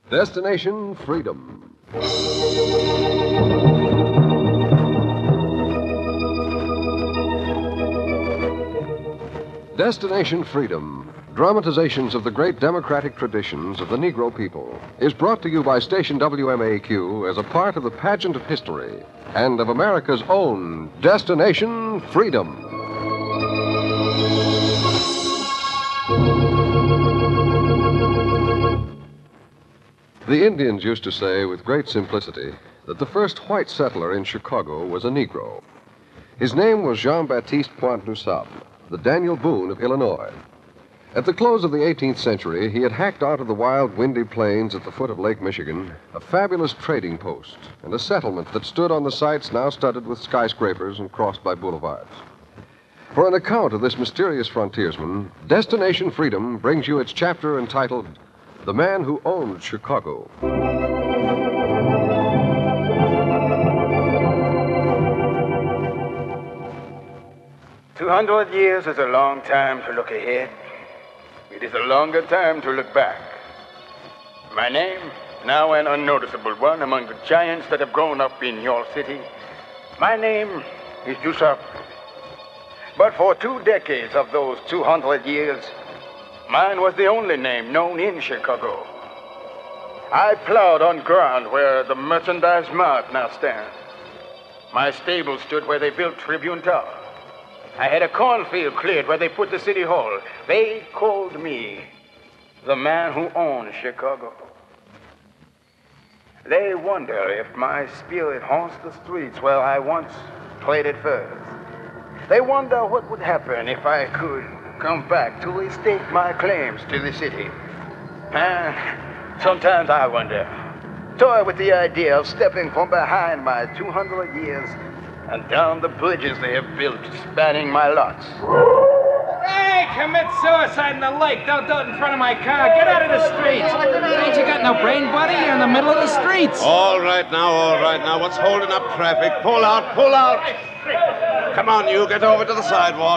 Destination Freedom. Destination Freedom, dramatizations of the great democratic traditions of the Negro people, is brought to you by station WMAQ as a part of the pageant of history and of America's own Destination Freedom. The Indians used to say with great simplicity that the first white settler in Chicago was a Negro. His name was Jean-Baptiste Point du Sable, the Daniel Boone of Illinois. At the close of the 18th century, he had hacked out of the wild, windy plains at the foot of Lake Michigan a fabulous trading post and a settlement that stood on the sites now studded with skyscrapers and crossed by boulevards. For an account of this mysterious frontiersman, Destination Freedom brings you its chapter entitled The Man Who Owned Chicago. 200 years is a long time to look ahead. It is a longer time to look back. My name, now an unnoticeable one among the giants that have grown up in your city, my name is Dussap. But for 2 decades of those 200 years, mine was the only name known in Chicago. I plowed on ground where the Merchandise Mart now stands. My stable stood where they built Tribune Tower. I had a cornfield cleared where they put the city hall. They called me the man who owned Chicago. They wonder if my spirit haunts the streets where I once played it first. They wonder what would happen if I could come back to restate my claims to the city. And sometimes I wonder, toy with the idea of stepping from behind my 200 years and down the bridges they have built spanning my lots. Hey, commit suicide in the lake. Don't do it in front of my car. Get out of the streets. Ain't you got no brain, buddy? You're in the middle of the streets. All right now. What's holding up traffic? Pull out. Come on, you. Get over to the sidewalk.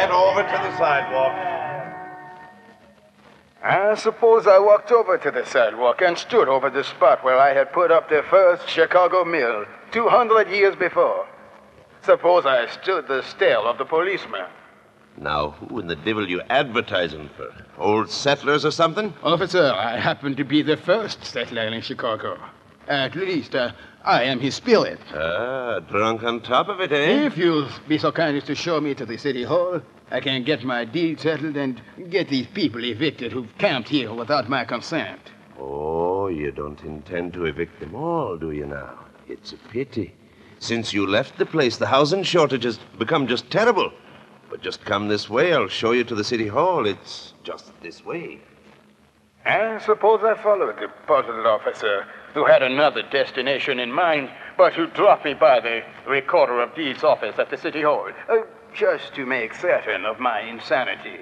I suppose I walked over to the sidewalk and stood over the spot where I had put up the first Chicago mill 200 years before. Suppose I stood the stare of the policeman. Now, who in the devil you advertising for? Old settlers or something? Officer, I happen to be the first settler in Chicago. At least, I am his spirit. Ah, drunk on top of it, eh? If you'll be so kind as to show me to the city hall, I can get my deed settled and get these people evicted who've camped here without my consent. Oh, you don't intend to evict them all, do you now? It's a pity. Since you left the place, the housing shortage has become just terrible. But just come this way, I'll show you to the city hall. It's just this way. I suppose I followed the puzzled officer who had another destination in mind, but who dropped me by the Recorder of Deeds office at the city hall, just to make certain of my insanity.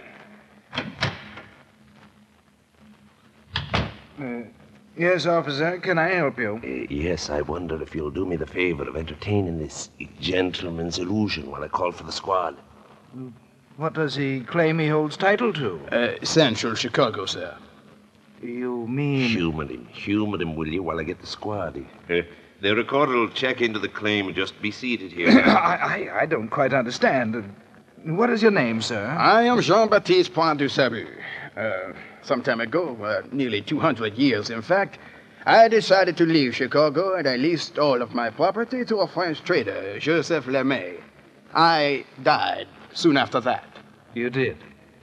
Yes, officer, can I help you? Yes, I wonder if you'll do me the favor of entertaining this gentleman's illusion while I call for the squad. What does he claim he holds title to? Central Chicago, sir. You mean... Humor him, will you, while I get the squad? The recorder will check into the claim. Just be seated here. I don't quite understand. What is your name, sir? I am Jean-Baptiste Point du Sable. Some time ago, nearly 200 years, in fact, I decided to leave Chicago, and I leased all of my property to a French trader, Joseph Lemay. I died soon after that. You did.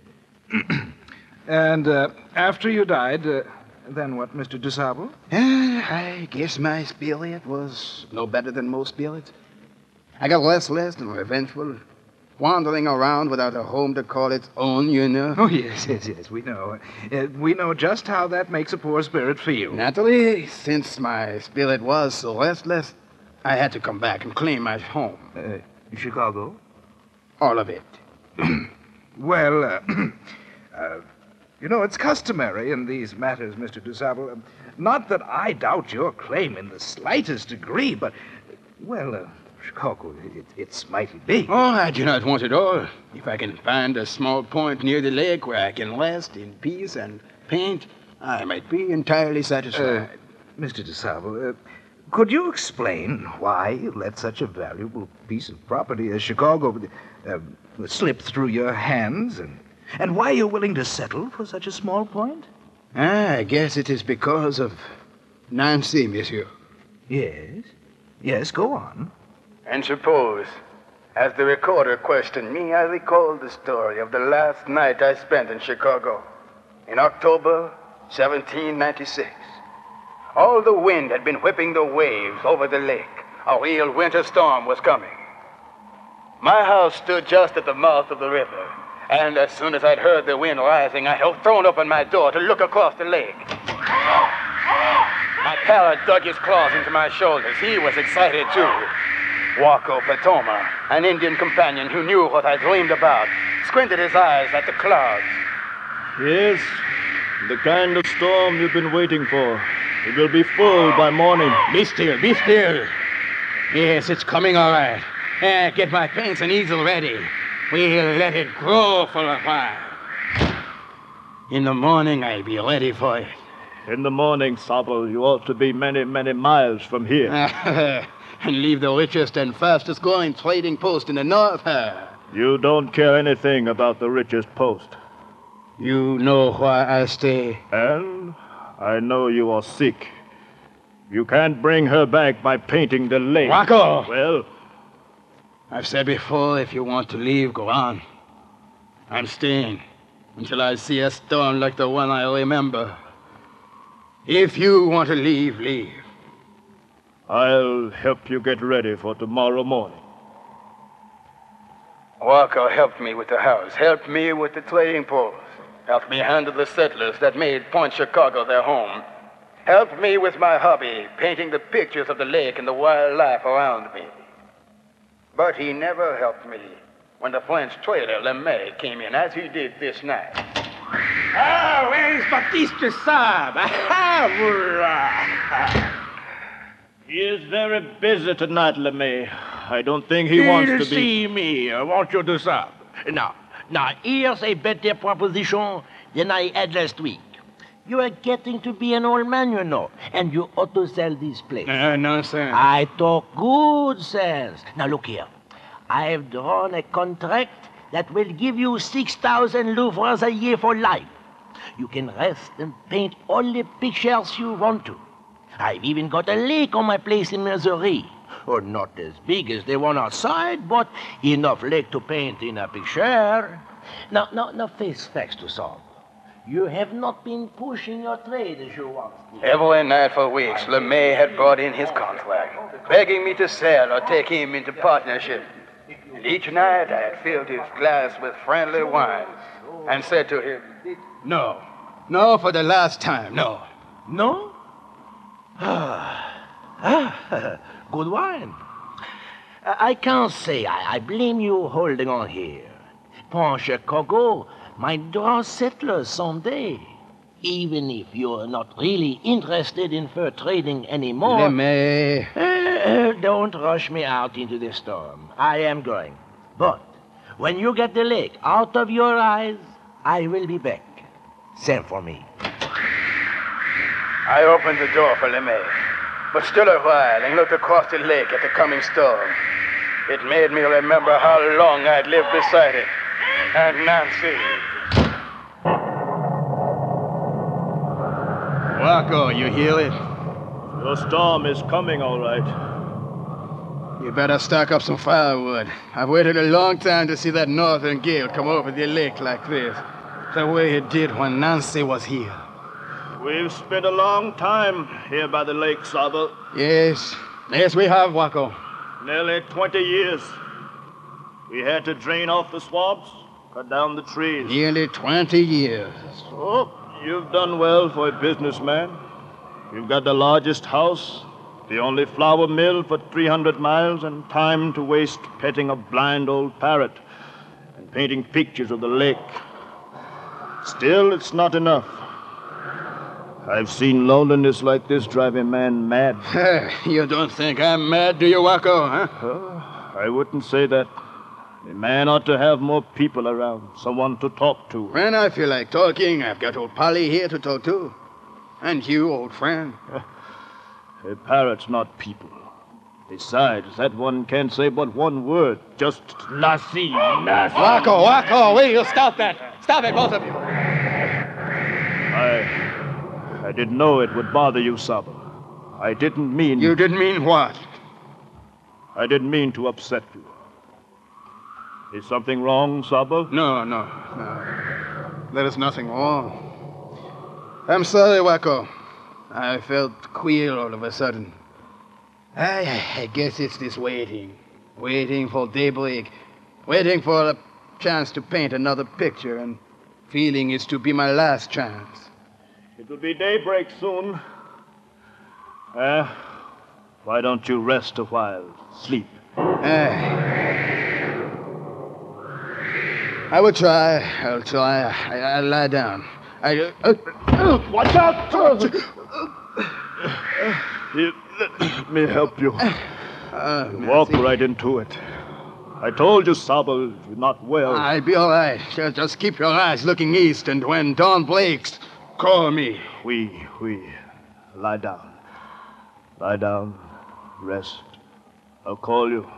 And after you died, then what, Mr. DuSable? I guess my spirit was no better than most spirits. I got restless and revengeful, wandering around without a home to call its own, you know. Oh, yes, we know. We know just how that makes a poor spirit feel. Naturally, since my spirit was so restless, I had to come back and claim my home. Chicago? All of it. Well, it's customary in these matters, Mr. DuSable. Not that I doubt your claim in the slightest degree, but, Chicago, it's mighty big. Oh, I do not want it all. If I can find a small point near the lake where I can rest in peace and paint, I might be entirely satisfied. Mr. DeSable, could you explain why you let such a valuable piece of property as Chicago slip through your hands, and why you're willing to settle for such a small point? I guess it is because of Nancy, monsieur. Yes. Yes, go on. And suppose, as the recorder questioned me, I recalled the story of the last night I spent in Chicago in October 1796. All the wind had been whipping the waves over the lake. A real winter storm was coming. My house stood just at the mouth of the river, and as soon as I'd heard the wind rising, I had thrown open my door to look across the lake. My parrot dug his claws into my shoulders. He was excited, too. Waco Patoma, an Indian companion who knew what I dreamed about, squinted his eyes at the clouds. Yes, the kind of storm you've been waiting for. It will be full by morning. Be still, be still. Yes, it's coming all right. Get my paints and easel ready. We'll let it grow for a while. In the morning, I'll be ready for it. In the morning, Sable, you ought to be many, many miles from here. And leave the richest and fastest growing trading post in the north. You don't care anything about the richest post. You know why I stay. And I know you are sick. You can't bring her back by painting the lake. Waco! Well? I've said before, if you want to leave, go on. I'm staying until I see a storm like the one I remember. If you want to leave, leave. I'll help you get ready for tomorrow morning. Waco helped me with the house, helped me with the trading post, helped me handle the settlers that made Point Chicago their home, helped me with my hobby, painting the pictures of the lake and the wildlife around me. But he never helped me when the French trader LeMay came in, as he did this night. Ah, where is Baptiste Saab? He is very busy tonight, LeMay. I don't think he wants to be... See me, won't you do so? Now, here's a better proposition than I had last week. You are getting to be an old man, you know, and you ought to sell this place. Nonsense. I talk good sense. Now, look here. I have drawn a contract that will give you 6,000 livres a year for life. You can rest and paint all the pictures you want to. I've even got a lake on my place in Missouri. Or not as big as the one outside, but enough lake to paint in a picture. Now, face facts to solve. You have not been pushing your trade as you once did. Every night for weeks, LeMay had brought in his contract, begging me to sell or take him into partnership. And each night I had filled his glass with friendly wine and said to him, no, for the last time, no. No? Good wine. I can't say I blame you holding on here. Point Chicago might draw settlers someday, even if you're not really interested in fur trading anymore. LeMay. Don't rush me out into the storm. I am going. But when you get the lake out of your eyes, I will be back. Send for me. I opened the door for LeMay, but stood a while and looked across the lake at the coming storm. It made me remember how long I'd lived beside it. And Nancy. Waco, you hear it? Your storm is coming, all right. You better stock up some firewood. I've waited a long time to see that northern gale come over the lake like this, the way it did when Nancy was here. We've spent a long time here by the lake, Sable. Yes, we have, Waco. Nearly 20 years. We had to drain off the swamps, cut down the trees. Nearly 20 years. Oh, you've done well for a businessman. You've got the largest house, the only flour mill for 300 miles, and time to waste petting a blind old parrot and painting pictures of the lake. Still, it's not enough. I've seen loneliness like this drive a man mad. You don't think I'm mad, do you, Waco, huh? I wouldn't say that. A man ought to have more people around, someone to talk to. When I feel like talking, I've got old Polly here to talk to. And you, old friend? Parrots not people. Besides, that one can't say but one word. Just nasi, nasi. Wacko, will you stop that? Stop it, both of you. I didn't know it would bother you, Saba. I didn't mean... You didn't mean what? I didn't mean to upset you. Is something wrong, Saba? No. There is nothing wrong. I'm sorry, Wacko. I felt queer all of a sudden. I guess it's this waiting. Waiting for daybreak. Waiting for a chance to paint another picture and feeling it's to be my last chance. It will be daybreak soon. Why don't you rest a while? Sleep. I will try. I'll try. I'll lie down. Watch out! Let me help you. Walk right into it. I told you, Saba, you're not well. I'll be all right. Just keep your eyes looking east, and when dawn breaks, call me. We. Lie down. Lie down. Rest. I'll call you.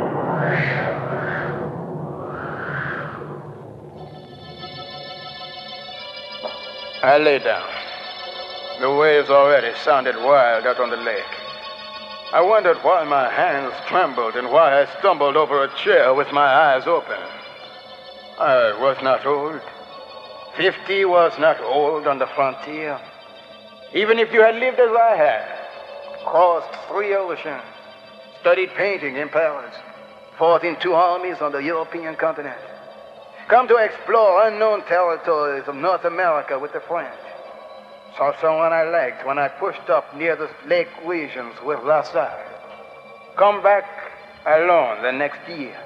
I lay down. The waves already sounded wild out on the lake. I wondered why my hands trembled and why I stumbled over a chair with my eyes open. I was not old. 50 was not old on the frontier. Even if you had lived as I had, crossed 3 oceans, studied painting in Paris, fought in 2 armies on the European continent, come to explore unknown territories of North America with the French, saw someone I liked when I pushed up near the lake regions with La Salle, come back alone the next year.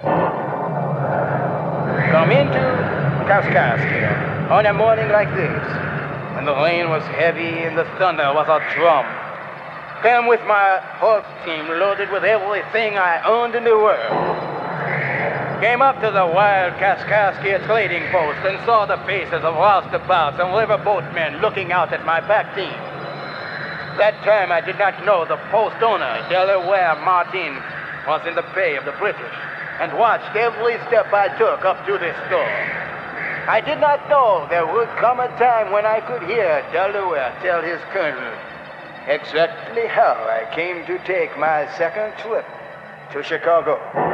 Come into Kaskaskia on a morning like this, when the rain was heavy and the thunder was a drum. Came with my horse team loaded with everything I owned in the world. Came up to the wild Kaskaskia trading post and saw the faces of roustabouts and riverboatmen looking out at my back team. That time I did not know the post owner, Delaware Martin, was in the pay of the British and watched every step I took up to this store. I did not know there would come a time when I could hear Delaware tell his colonel exactly how I came to take my second trip to Chicago.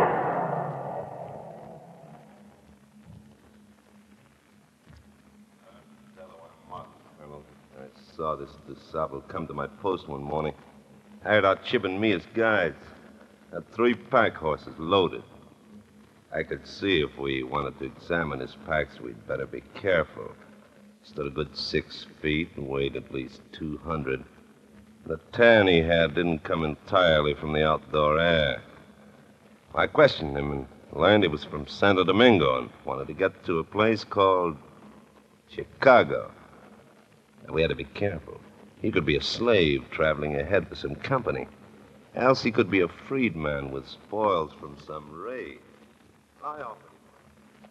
I saw this DeSable come to my post one morning. Hired out Chip and me as guides. Had 3 pack horses loaded. I could see if we wanted to examine his packs, we'd better be careful. Stood a good 6 feet and weighed at least 200. The tan he had didn't come entirely from the outdoor air. I questioned him and learned he was from Santo Domingo and wanted to get to a place called Chicago. And we had to be careful. He could be a slave traveling ahead for some company. Else he could be a freedman with spoils from some raid. I offered him.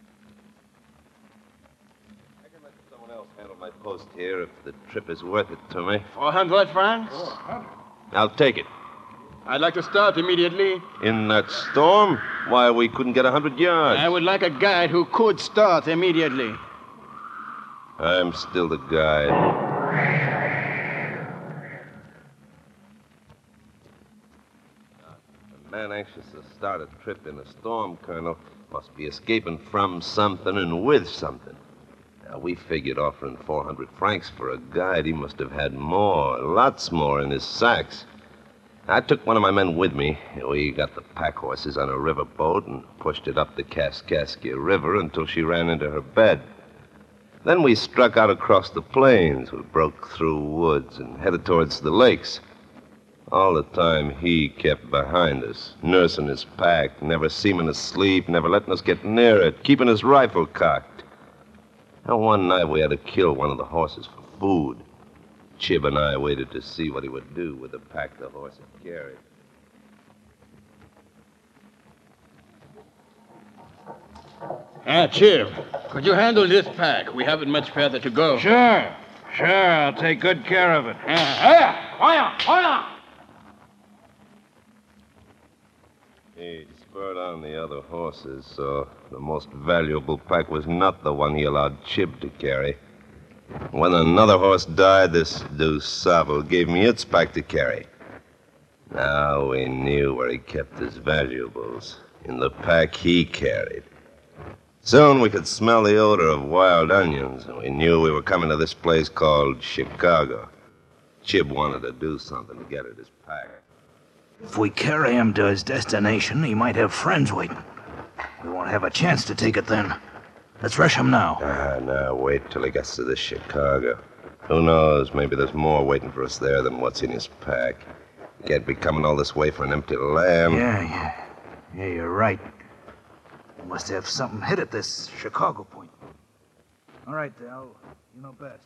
I can let someone else handle my post here if the trip is worth it to me. 400 francs? I'll take it. I'd like to start immediately. In that storm? Why, we couldn't get 100 yards. I would like a guide who could start immediately. I'm still the guide. A man anxious to start a trip in a storm, Colonel, must be escaping from something and with something. Now, we figured offering 400 francs for a guide, he must have had more, lots more in his sacks. I took one of my men with me. We got the pack horses on a river boat and pushed it up the Kaskaskia River until she ran into her bed. Then we struck out across the plains. We broke through woods and headed towards the lakes. All the time, he kept behind us, nursing his pack, never seeming to sleep, never letting us get near it, keeping his rifle cocked. And one night, we had to kill one of the horses for food. Chib and I waited to see what he would do with the pack the horse had carried. Chib, could you handle this pack? We haven't much further to go. Sure. Sure, I'll take good care of it. He spurred on the other horses, so the most valuable pack was not the one he allowed Chib to carry. When another horse died, this DuSable gave me its pack to carry. Now we knew where he kept his valuables, in the pack he carried. Soon we could smell the odor of wild onions, and we knew we were coming to this place called Chicago. Chib wanted to do something to get at his pack. If we carry him to his destination, he might have friends waiting. We won't have a chance to take it then. Let's rush him now. Now wait till he gets to this Chicago. Who knows, maybe there's more waiting for us there than what's in his pack. He can't be coming all this way for an empty land. Yeah, you're right. We must have something hid at this Chicago point. All right, Dal. You know best.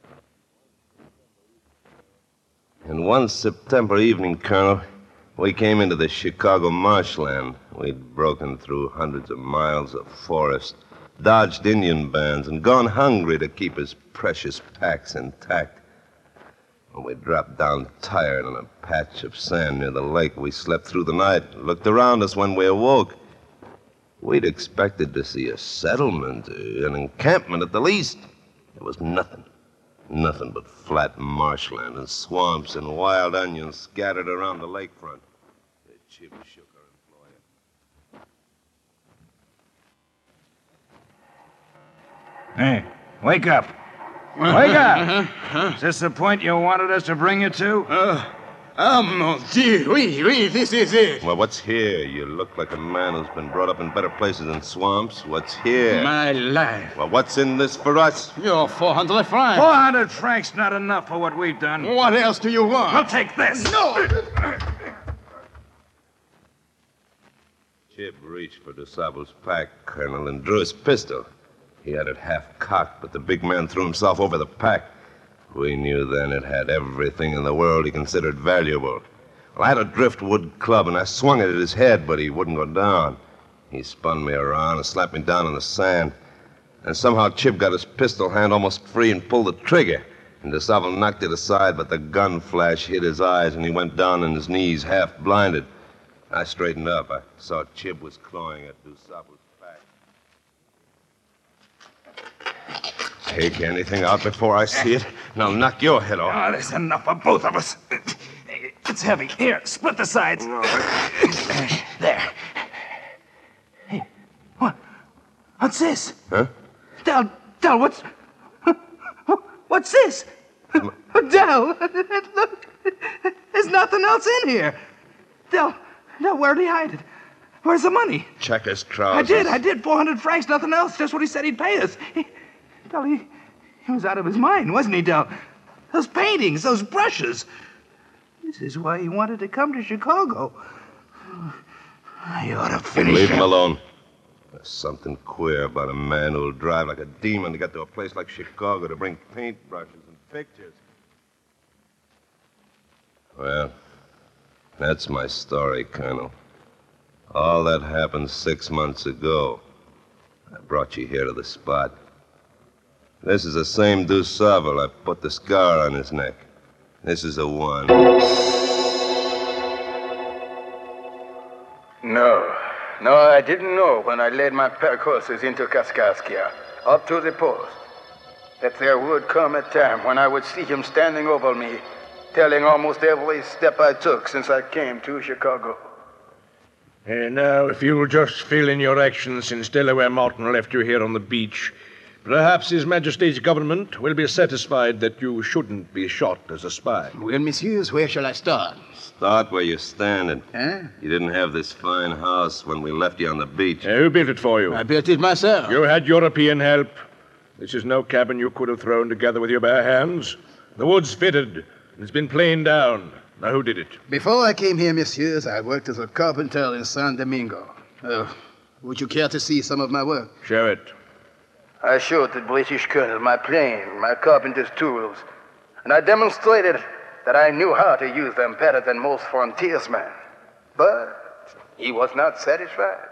And one September evening, Colonel, we came into the Chicago marshland. We'd broken through hundreds of miles of forest, dodged Indian bands, and gone hungry to keep his precious packs intact. When we dropped down tired on a patch of sand near the lake, we slept through the night and looked around us when we awoke. We'd expected to see a settlement, an encampment at the least. There was nothing. Nothing but flat marshland and swamps and wild onions scattered around the lakefront. The Chib shook her employer. Hey, wake up. Wake up! Is this the point you wanted us to bring you to? Mon Dieu, oui, this is it. Well, what's here? You look like a man who's been brought up in better places than swamps. What's here? My life. Well, what's in this for us? Your 400 francs. 400 francs not enough for what we've done. What else do you want? We'll take this. No! Chib reached for DuSable's pack, Colonel, and drew his pistol. He had it half cocked, but the big man threw himself over the pack. We knew then it had everything in the world he considered valuable. Well, I had a driftwood club, and I swung it at his head, but he wouldn't go down. He spun me around and slapped me down in the sand. And somehow Chib got his pistol hand almost free and pulled the trigger. And DuSable knocked it aside, but the gun flash hit his eyes, and he went down on his knees, half blinded. I straightened up. I saw Chib was clawing at DuSable's back. Take anything out before I see it, and I'll knock your head off. Oh, there's enough for both of us. It's heavy. Here, split the sides. There. Hey, what's this? Huh? Dal, what's this? Dal, look, there's nothing else in here. Dal, where'd he hide it? Where's the money? Checkers trousers. I did. 400 francs, nothing else. Just what he said he'd pay us. Dal, he was out of his mind, wasn't he, Dal? Those paintings, those brushes. This is why he wanted to come to Chicago. I ought to finish Leave him alone. There's something queer about a man who'll drive like a demon to get to a place like Chicago to bring paintbrushes and pictures. Well, that's my story, Colonel. All that happened 6 months ago. I brought you here to the spot. This is the same DuSable. I put the scar on his neck. This is the one. No, I didn't know when I led my pack horses into Kaskaskia, up to the post, that there would come a time when I would see him standing over me, telling almost every step I took since I came to Chicago. And now, if you'll just fill in your actions since Delaware Mountain left you here on the beach, perhaps His Majesty's government will be satisfied that you shouldn't be shot as a spy. Well, messieurs, where shall I start? Start where you're standing. Huh? You didn't have this fine house when we left you on the beach. Who built it for you? I built it myself. You had European help. This is no cabin you could have thrown together with your bare hands. The wood's fitted, and it's been planed down. Now, who did it? Before I came here, messieurs, I worked as a carpenter in San Domingo. Would you care to see some of my work? Show it. I showed the British colonel my plane, my carpenter's tools, and I demonstrated that I knew how to use them better than most frontiersmen. But he was not satisfied.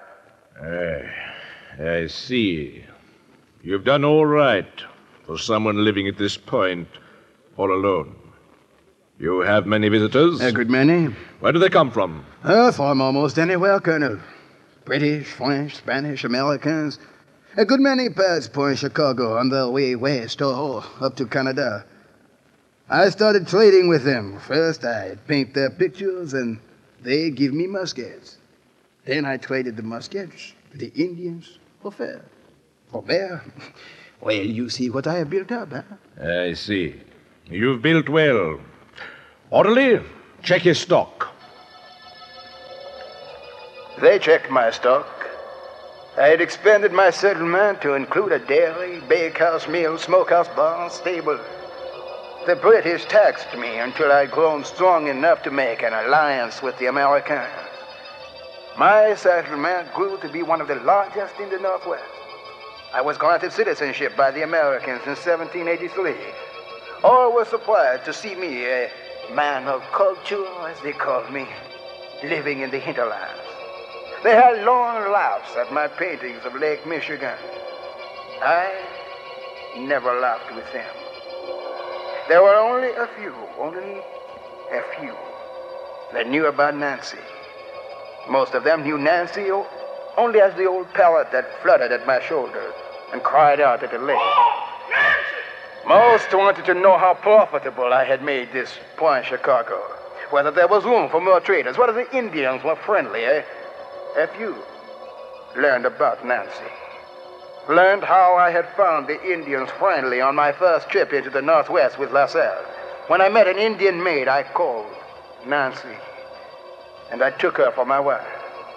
I see. You've done all right for someone living at this point. All alone. You have many visitors? A good many. Where do they come from? From almost anywhere, Colonel. British, French, Spanish, Americans. A good many pass Point Chicago on their way west or up to Canada. I started trading with them. First, I'd paint their pictures, and they give me muskets. Then I traded the muskets to the Indians for fur. From there, well, you see what I have built up, huh? I see. You've built well. Orderly, check his stock. They checked my stock. I had expanded my settlement to include a dairy, bakehouse, mill, smokehouse, barn, stable. The British taxed me until I'd grown strong enough to make an alliance with the Americans. My settlement grew to be one of the largest in the Northwest. I was granted citizenship by the Americans in 1783. All were surprised to see me, a man of culture, as they called me, living in the hinterlands. They had long laughs at my paintings of Lake Michigan. I never laughed with them. There were only a few that knew about Nancy. Most of them knew Nancy only as the old parrot that fluttered at my shoulder and cried out at the lake. Most wanted to know how profitable I had made this Point Chicago, whether there was room for more traders, whether the Indians were friendly. A few learned about Nancy, learned how I had found the Indians friendly on my first trip into the Northwest with LaSalle. When I met an Indian maid I called Nancy, and I took her for my wife.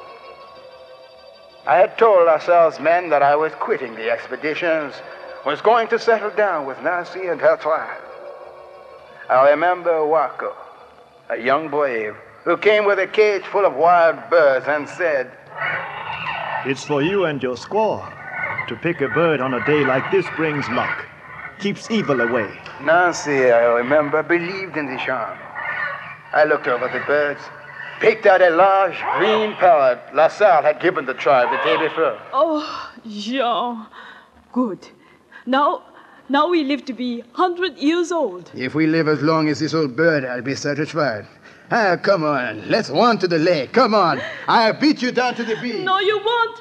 I had told LaSalle's men that I was quitting the expeditions, was going to settle down with Nancy and her tribe. I remember Waco, a young brave, who came with a cage full of wild birds and said, It's for you and your squaw. To pick a bird on a day like this brings luck, keeps evil away. Nancy, I remember, believed in the charm. I looked over the birds, picked out a large green parrot LaSalle had given the tribe the day before. Oh, Jean. Good. Now we live to be 100 years old. If we live as long as this old bird, I'll be satisfied. Come on, let's run to the lake. Come on. I'll beat you down to the beach. No, you won't.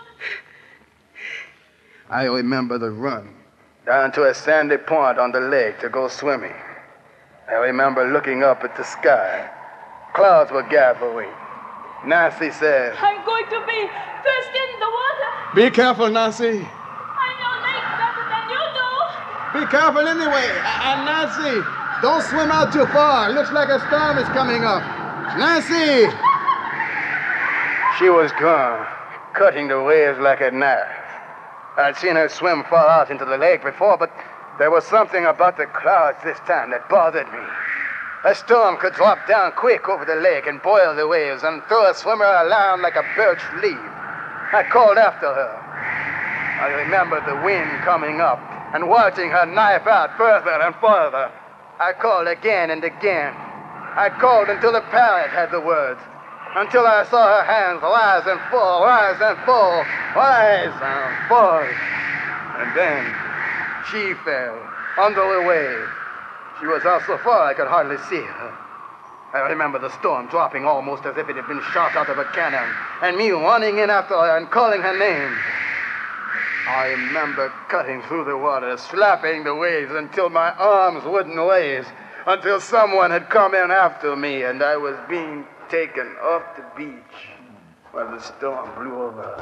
I remember the run down to a sandy point on the lake to go swimming. I remember looking up at the sky. Clouds were gathering. Nancy said, I'm going to be first in the water. Be careful, Nancy. I know lake better than you do. Be careful anyway. And Nancy, don't swim out too far. Looks like a storm is coming up. Nancy! She was gone, cutting the waves like a knife. I'd seen her swim far out into the lake before, but there was something about the clouds this time that bothered me. A storm could drop down quick over the lake and boil the waves and throw a swimmer around like a birch leaf. I called after her. I remember the wind coming up and watching her knife out further and further. I called again and again. I called until the parrot had the words, until I saw her hands rise and fall, rise and fall, rise and fall. And then she fell under the wave. She was out so far I could hardly see her. I remember the storm dropping almost as if it had been shot out of a cannon, and me running in after her and calling her name. I remember cutting through the water, slapping the waves until my arms wouldn't raise, until someone had come in after me and I was being taken off the beach while the storm blew over.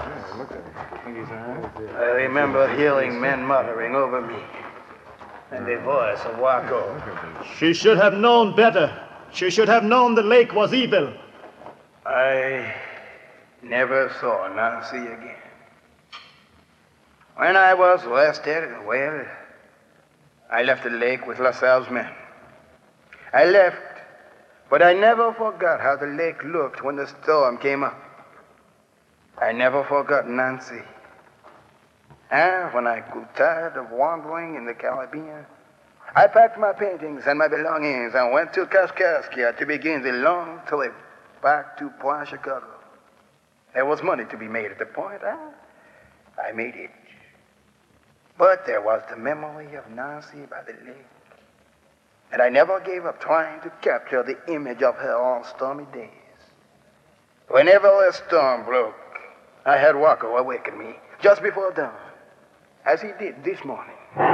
I remember hearing men muttering over me and the voice of Waco. She should have known better. She should have known the lake was evil. I never saw Nancy again. When I was rested, well, I left the lake with LaSalle's men. I left, but I never forgot how the lake looked when the storm came up. I never forgot Nancy. And when I grew tired of wandering in the Caribbean, I packed my paintings and my belongings and went to Kaskaskia to begin the long trip back to Point Chicago. There was money to be made at the point. I made it. But there was the memory of Nancy by the lake. and I never gave up trying to capture the image of her on stormy days. Whenever a storm broke, I had Walker awaken me just before dawn, as he did this morning.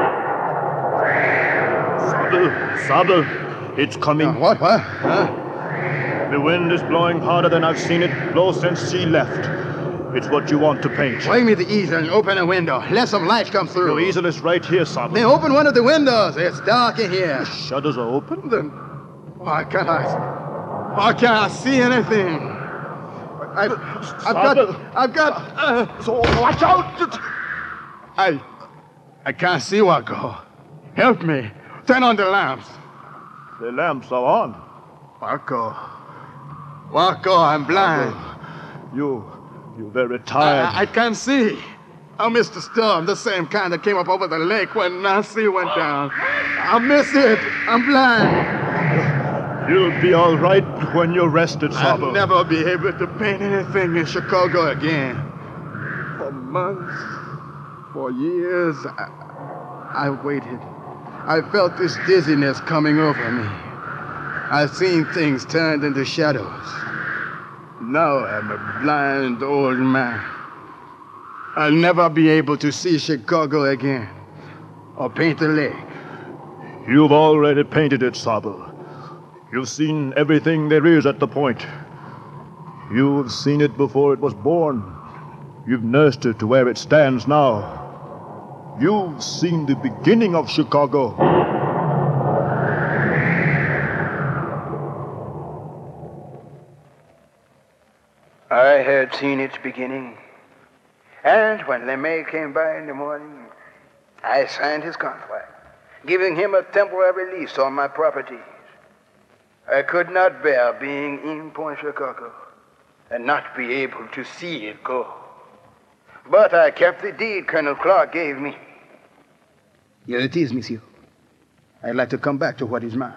Sable, it's coming. What? The wind is blowing harder than I've seen it blow since she left. It's what you want to paint. Bring me the easel and open a window. Let some light come through. Your easel is right here, Sable. Then open one of the windows. It's dark in here. The shutters are open? Then why can't I see anything? I've got. So watch out! I can't see, Walker. Help me. Turn on the lamps. The lamps are on. Walker, I'm blind. You're very tired. I can't see. I missed the storm, the same kind that came up over the lake when Nancy went down. I miss it. I'm blind. You'll be all right when you're rested, Sable. I'll never be able to paint anything in Chicago again. For months, for years, I waited. I felt this dizziness coming over me. I've seen things turned into shadows. Now I'm a blind old man. I'll never be able to see Chicago again or paint the lake. You've already painted it, Sable. You've seen everything there is at the point. You've seen it before it was born. You've nursed it to where it stands now. You've seen the beginning of Chicago. I had seen its beginning. And when LeMay came by in the morning, I signed his contract, giving him a temporary lease on my properties. I could not bear being in Point Chicago and not be able to see it go. But I kept the deed Colonel Clark gave me. Here it is, monsieur. I'd like to come back to what is mine.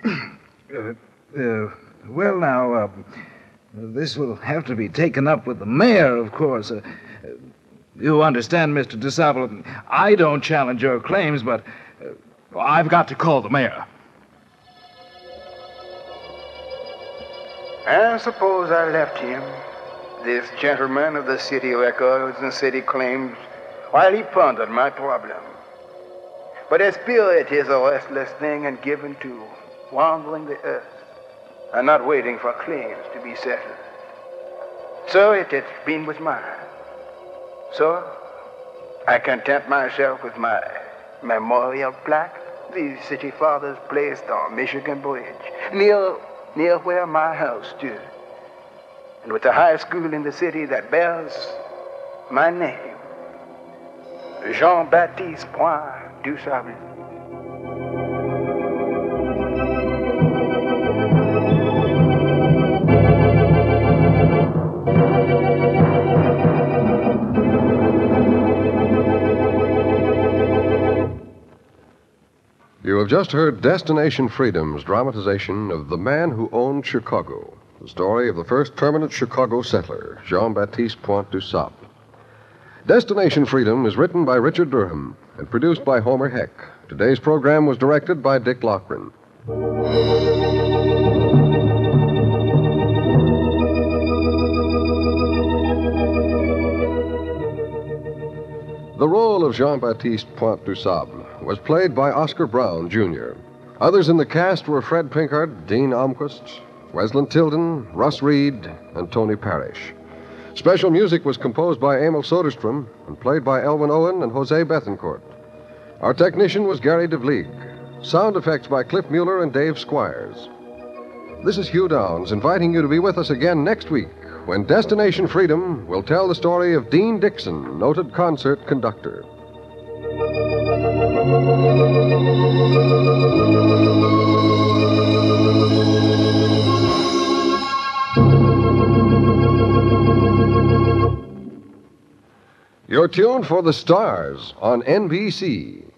Well, now, this will have to be taken up with the mayor, of course. You understand, Mr. DeSable, I don't challenge your claims, but I've got to call the mayor. I suppose I left him, this gentleman of the city records and city claims, while he pondered my problem. But a spirit is a restless thing and given to wandering the earth and not waiting for claims to be settled. So it has been with mine. So I content myself with my memorial plaque the city fathers placed on Michigan Bridge, near where my house stood, and with a high school in the city that bears my name, Jean-Baptiste Point du Sable. You have just heard Destination Freedom's dramatization of The Man Who Owned Chicago, the story of the first permanent Chicago settler, Jean-Baptiste Point du Sable. Destination Freedom is written by Richard Durham and produced by Homer Heck. Today's program was directed by Dick Lochran. The role of Jean-Baptiste Point du Sable was played by Oscar Brown, Jr. Others in the cast were Fred Pinkard, Dean Almquist, Wesleyan Tilden, Russ Reed, and Tony Parrish. Special music was composed by Emil Soderstrom and played by Elwin Owen and Jose Bethencourt. Our technician was Gary DeVlieg. Sound effects by Cliff Mueller and Dave Squires. This is Hugh Downs inviting you to be with us again next week when Destination Freedom will tell the story of Dean Dixon, noted concert conductor. You're tuned for The Stars on NBC.